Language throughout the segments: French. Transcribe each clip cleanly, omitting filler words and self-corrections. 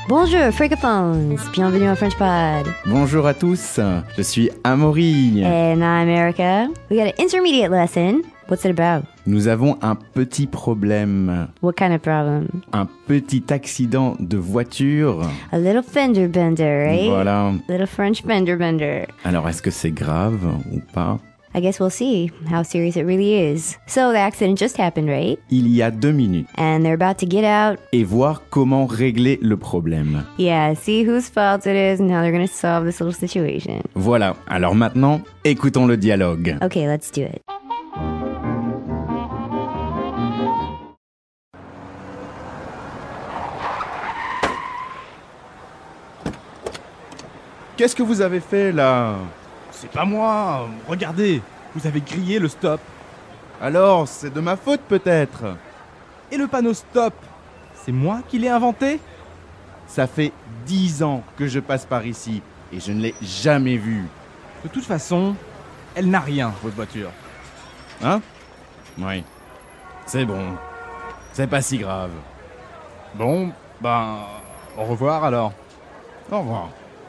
Bonjour, francophones! Bienvenue au French Pod. Bonjour à tous, je suis Amaury. And I'm Erica. We got an intermediate lesson. What's it about? Nous avons un petit problème, What kind of problem? un petit accident de voiture. A little fender bender, right? Voilà. Little French fender bender. Alors, est-ce que c'est grave ou pas? I guess we'll see how serious it really is. So the accident just happened, right? Il y a 2 minutes. And they're about to get out. Et voir comment régler le problème. Yeah, see whose fault it is and how they're gonna solve this little situation. Voilà, alors maintenant, écoutons le dialogue. Okay, let's do it. Qu'est-ce que vous avez fait là? C'est pas moi, regardez, vous avez grillé le stop. Alors, c'est de ma faute peut-être? Et le panneau stop, c'est moi qui l'ai inventé? Ça fait 10 ans que je passe par ici et je ne l'ai jamais vu. De toute façon, elle n'a rien, votre voiture. Hein? Oui. C'est bon. C'est pas si grave. Bon, ben, au revoir alors. Au revoir.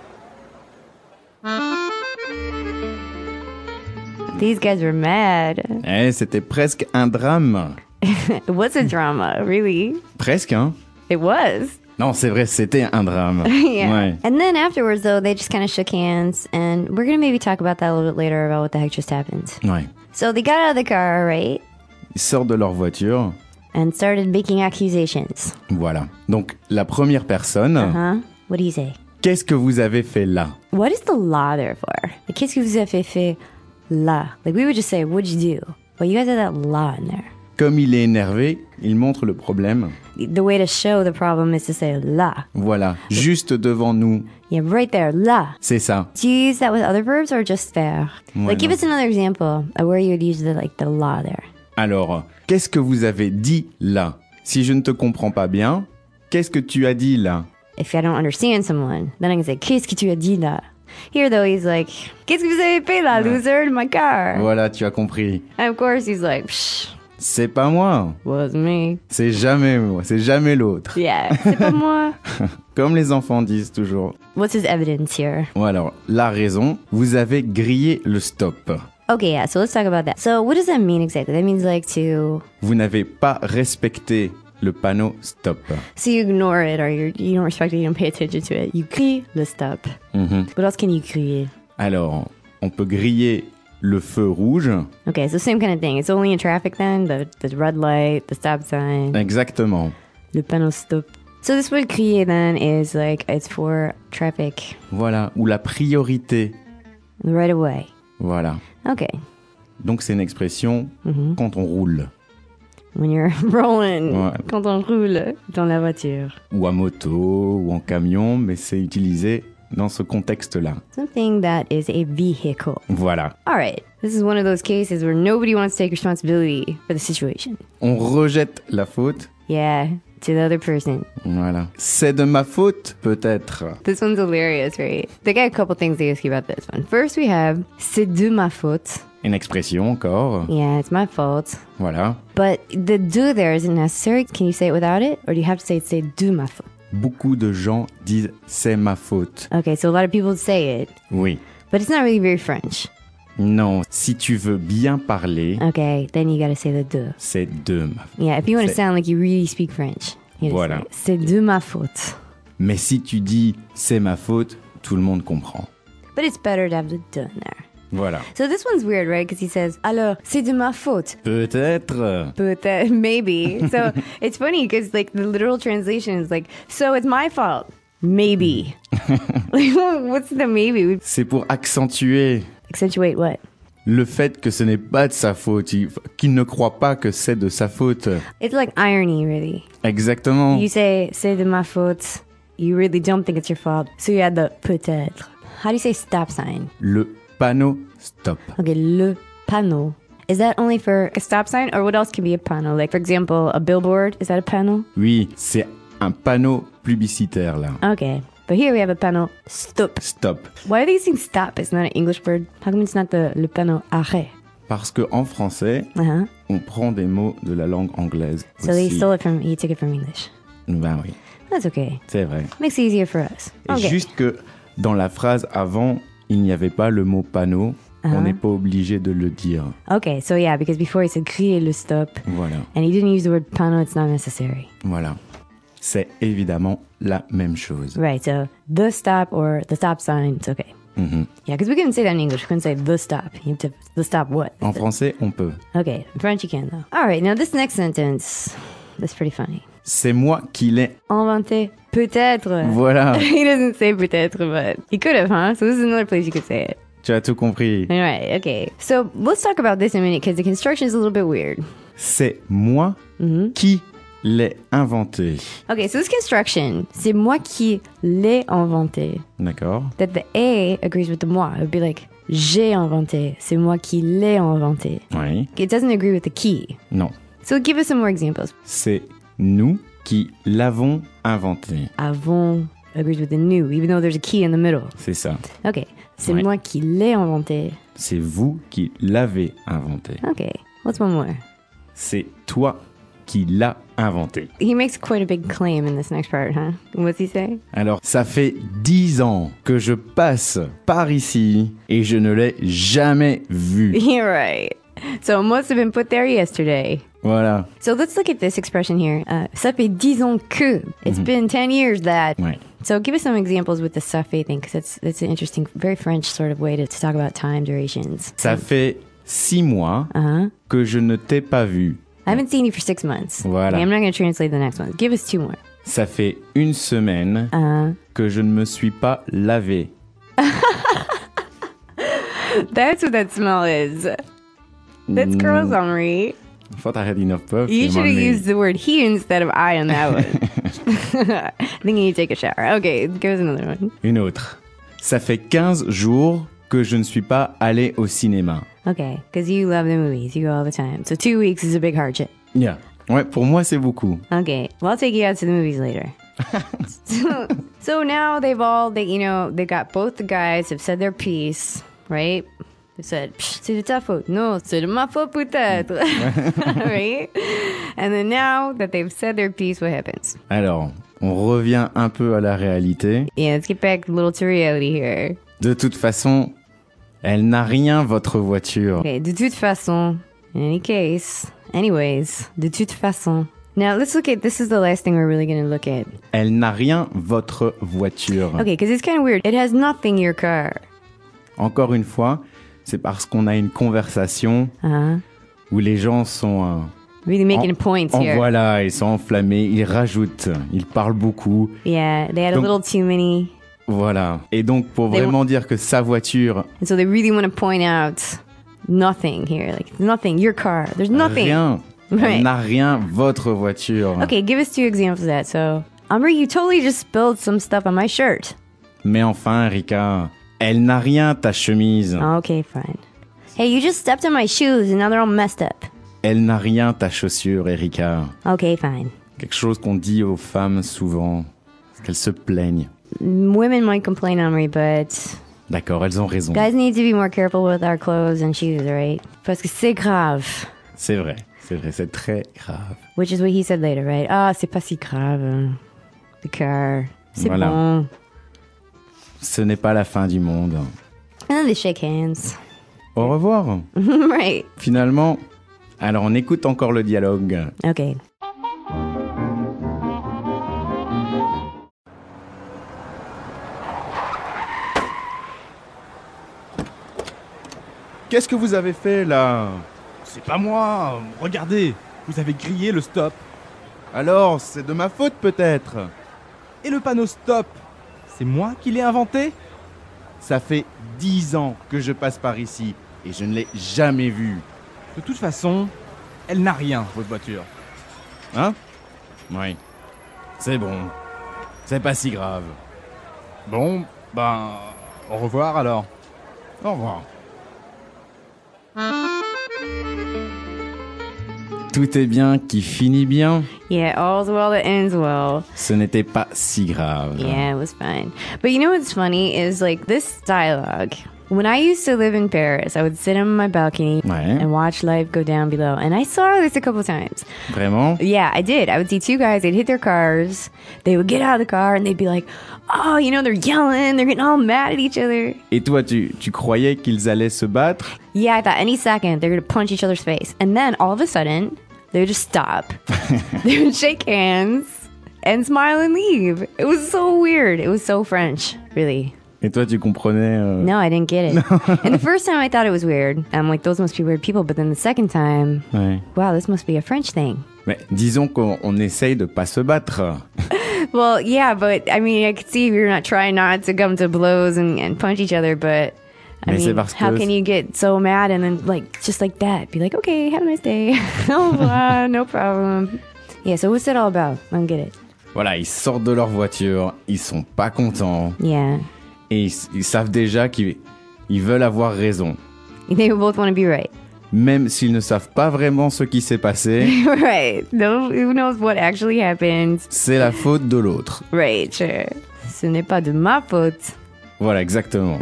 These guys were mad. Eh, c'était presque un drame. It was a drama, really. Presque, hein? It was. Non, c'est vrai, c'était un drame. Yeah. Ouais. And then afterwards, though, they just kind of shook hands, and we're going to maybe talk about that a little bit later about what the heck just happened. Ouais. So they got out of the car, right? Ils sortent de leur voiture. And started making accusations. Voilà. Donc, la première personne, Huh? What do you say? qu'est-ce que vous avez fait là? What is the law there for? Like, qu'est-ce que vous avez fait là? Like, we would just say, what'd you do? But you guys have that law in there. Comme il est énervé, il montre le problème. The way to show the problem is to say là. Voilà. Juste devant nous. Yeah, right there, là. C'est ça. Do you use that with other verbs or just faire? Ouais, Like, give non. us another example of where you would use the law there. Alors, qu'est-ce que vous avez dit là? Si je ne te comprends pas bien, qu'est-ce que tu as dit là? If I don't understand someone, then I can say, qu'est-ce que tu as dit là? Here, though, he's like, qu'est-ce que vous avez fait là, loser, in my car? Voilà, tu as compris. And of course, he's like, psh, C'est pas moi. was me. C'est jamais moi. C'est jamais l'autre. Yeah, c'est pas moi. Comme les enfants disent toujours. What's his evidence here? Bon alors, la raison, vous avez grillé le stop. Okay, yeah, so let's talk about that. So what does that mean exactly? That means like to... Vous n'avez pas respecté le panneau stop. So you ignore it or you don't respect it, you don't pay attention to it. You crie le stop. What else can you crier? Alors, on peut griller le feu rouge. Okay, so same kind of thing. It's only in traffic then, the red light, the stop sign, Exactement. le panneau stop. So this word crier then is like, it's for traffic, Voilà. Ou la priorité. right away. Voilà. Okay, Donc c'est une expression quand on roule. when you're rolling, Ouais. quand on roule dans la voiture. Ou à moto, ou en camion, mais c'est utilisé dans ce contexte-là. Something that is a vehicle. Voilà. All right, this is one of those cases where nobody wants to take responsibility for the situation. On rejette la faute. Yeah, to the other person. Voilà. C'est de ma faute, peut-être. This one's hilarious, right? They got a couple things they ask you about this one. First, we have c'est de ma faute. Une expression encore. Yeah, it's my fault. Voilà. But the de there isn't necessary. Can you say it without it? Or do you have to say c'est de ma faute? Beaucoup de gens disent c'est ma faute. Okay, so a lot of people say it, Oui. but it's not really very French. Non, si tu veux bien parler, Okay, then you gotta say the de. c'est de ma faute. Yeah, if you want to C'est- sound like you really speak French, you gotta Voilà. say, c'est de ma faute. Mais si tu dis c'est ma faute, tout le monde comprend. But it's better to have the de in there. Voilà. So this one's weird, right? Because he says, alors, c'est de ma faute. Peut-être. But maybe. So it's funny because like the literal translation is like, so it's my fault. Maybe. Like, what's the maybe? C'est pour accentuer Accentuate what? le fait que ce n'est pas de sa faute, qu'il ne croit pas que c'est de sa faute. It's like irony, really. Exactement. You say, c'est de ma faute. You really don't think it's your fault. So you add the peut-être. How do you say stop sign? Le panneau stop. Okay, le panneau. Is that only for a stop sign or what else can be a panneau? Like, for example, a billboard. Is that a panneau? Oui, c'est un panneau publicitaire là. Okay. But here we have a panneau stop. Stop. Why are they using stop? It's not an English word. How come it's not le panneau arrêt? Parce que en français, Uh-huh. on prend des mots de la langue anglaise. So they aussi. stole it from, he took it from English. Ben oui, That's okay. c'est vrai. Makes it easier for us. Et Okay. juste que dans la phrase avant, il n'y avait pas le mot panneau. On n'est pas obligé de le dire. Okay, so yeah, because before he said crier le stop, Voilà, and he didn't use the word panneau, it's not necessary. voilà. C'est évidemment la même chose. Right, so the stop or the stop sign, it's okay. Mhm. Yeah, because we couldn't say that in English. We couldn't say the stop. You have to, the stop what? En français, on peut. Okay, in French you can though. All right, now this next sentence, that's pretty funny. C'est moi qui l'ai. Inventé, peut-être. Voilà, He doesn't say peut-être, but he could have, huh? So this is another place you could say it. tu as tout compris. All right, okay. So let's talk about this in a minute because the construction is a little bit weird. C'est moi qui l'ai inventé. Okay, so this construction, c'est moi qui l'ai inventé. D'accord? That the A agrees with the moi. It would be like, j'ai inventé. C'est moi qui l'ai inventé. Oui. It doesn't agree with the qui. Non. So give us some more examples. C'est nous qui l'avons inventé. Avons agrees with the new, even though there's a qui in the middle. C'est ça. Okay, c'est Ouais. moi qui l'ai inventé. C'est vous qui l'avez inventé. Okay, what's one more? C'est toi qui l'as inventé. He makes quite a big claim in this next part, huh? What's he say? Alors, ça fait 10 ans que je passe par ici et je ne l'ai jamais vu. You're right. So it must have been put there yesterday. Voilà. So let's look at this expression here. Ça fait 10 ans que. It's been 10 years that. Ouais. So give us some examples with the ça fait thing, because that's an interesting, very French sort of way to talk about time durations. Ça fait 6 mois que je ne t'ai pas vu. I haven't seen you for 6 months. Voilà. Okay, I'm not going to translate the next one. Give us 2 more. Ça fait 1 semaine que je ne me suis pas lavé. That's what that smell is. That's gross, Henri. Faut arrêter enough puff. You should have used the word he instead of I on that one. I think you need to take a shower. Okay, give us another one. Une autre. Ça fait 15 jours que je ne suis pas allé au cinéma. Okay, because you love the movies. You go all the time. So 2 weeks is a big hardship. Yeah. Ouais, pour moi, c'est beaucoup. Okay, well, I'll take you out to the movies later. So now they've got both the guys have said their piece, right? They said, c'est de ta faute. No, c'est de ma faute peut-être. Right? And then now that they've said their piece, what happens? Alors, on revient un peu à la réalité. Yeah, let's get back a little to reality here. De toute façon, elle n'a rien, votre voiture. Okay, de toute façon, in any case, anyways, de toute façon. Now, let's look at, this is the last thing we're really going to look at. Elle n'a rien, votre voiture. Okay, because it's kind of weird. It has nothing, your car. Encore une fois, c'est parce qu'on a une conversation où les gens sont... Really making points here. Voilà, ils sont enflammés, ils rajoutent, ils parlent beaucoup. Yeah, they had Donc- a little too many. Voilà. Et donc, pour They vraiment dire que sa voiture, And so they really want to point out nothing here. Like, nothing, your car. There's nothing. rien, Right. elle n'a rien, votre voiture. Okay, give us 2 examples of that. So, Amri, you totally just spilled some stuff on my shirt. Mais enfin, Rika, elle n'a rien, ta chemise. Okay, fine. Hey, you just stepped on my shoes and now they're all messed up. Elle n'a rien, ta chaussure, Erika. Okay, fine. Quelque chose qu'on dit aux femmes souvent, parce qu'elles se plaignent. Women might complain, Amri, but D'accord, elles ont raison. guys need to be more careful with our clothes and shoes, right? Parce que c'est grave. C'est vrai, c'est très grave. Which is what he said later, right? Ah, c'est pas si grave. The car. C'est Voilà. bon. Ce n'est pas la fin du monde. And then they shake hands. Au revoir. Right. Finalement, alors on écoute encore le dialogue. Okay. Qu'est-ce que vous avez fait là? C'est pas moi. Regardez, vous avez grillé le stop. Alors, c'est de ma faute peut-être. Et le panneau stop, c'est moi qui l'ai inventé? Ça fait 10 ans que je passe par ici et je ne l'ai jamais vu. De toute façon, elle n'a rien, votre voiture. Hein? Oui. C'est bon. C'est pas si grave. Bon, ben, au revoir alors. Au revoir. Tout est bien qui finit bien. Yeah, all's well that ends well. Ce n'était pas si grave. Yeah, it was fine. But you know what's funny is like this dialogue, When I used to live in Paris, I would sit on my balcony Ouais. and watch life go down below. And I saw this a couple times. Vraiment? Yeah, I did. I would see two guys, they'd hit their cars, they would get out of the car and they'd be like, oh, you know, they're yelling, they're getting all mad at each other. Et toi, tu croyais qu'ils allaient se battre? Yeah, I thought any second they're going to punch each other's face. And then all of a sudden, they would just stop. They would shake hands and smile and leave. It was so weird. It was so French, really. Et toi, tu comprenais No, I didn't get it. And the first time I thought it was weird. I'm like, those must be weird people. But then the second time, Ouais. wow, this must be a French thing. Mais disons qu'on essaye de pas se battre. Well, yeah, but I mean, I could see you're not trying not to come to blows and punch each other, but I Mais c'est mean, parce how que- can you get so mad and then like just like that be like, okay, have a nice day, oh, no problem. Yeah, so what's it all about? I don't get it. Voilà, ils sortent de leur voiture, ils sont pas contents Yeah, et ils savent déjà qu'ils veulent avoir raison. they both want to be right. Même s'ils ne savent pas vraiment ce qui s'est passé, Right. No, who knows what actually happened? c'est la faute de l'autre. Right, sure. Ce n'est pas de ma faute. Voilà, exactement.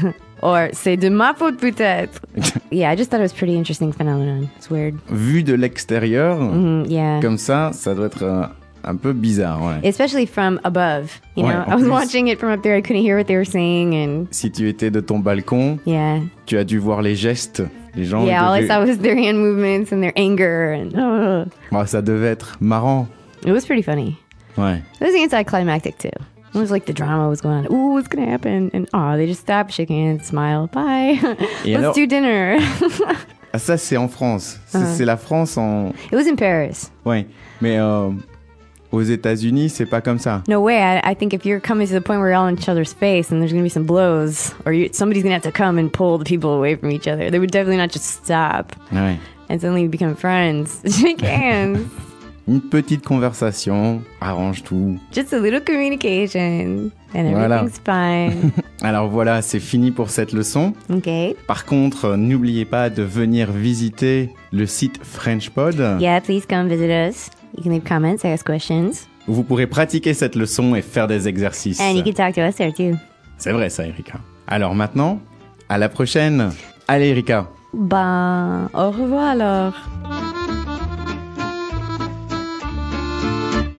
Or c'est de ma faute peut-être. Yeah, I just thought it was a pretty interesting phenomenon. It's weird. Vu de l'extérieur, Yeah. comme ça doit être un peu bizarre. Ouais. Especially from above. You Ouais, know, en I was plus. watching it from up there. I couldn't hear what they were saying. And Si tu étais de ton balcon, yeah. tu as dû voir les gestes. Les gens, Yeah, all ils I saw was their hand movements and their anger. And Oh, ça devait être marrant. it was pretty funny. Ouais. It was anticlimactic too. It was like the drama was going on. Ooh, what's going to happen? And they just stopped, shake hands, smile, bye. Et Let's alors- do dinner. Ah, ça, c'est en France. C'est la France en... It was in Paris. Ouais. Mais aux États-Unis, c'est pas comme ça. No way. I think if you're coming to the point where you're all in each other's face and there's going to be some blows, or somebody's going to have to come and pull the people away from each other, they would definitely not just stop Ouais. and suddenly become friends. Shake hands. Une petite conversation arrange tout. Just a little communication and Voilà. everything's fine. Alors voilà, c'est fini pour cette leçon. Okay. Par contre, n'oubliez pas de venir visiter le site FrenchPod, Yeah, please come visit us. You can leave comments, ask questions, où vous pourrez pratiquer cette leçon et faire des exercices. and you can talk to us there too. C'est vrai ça, Erika. Alors maintenant, à la prochaine. Allez, Erika. Ben, au revoir alors.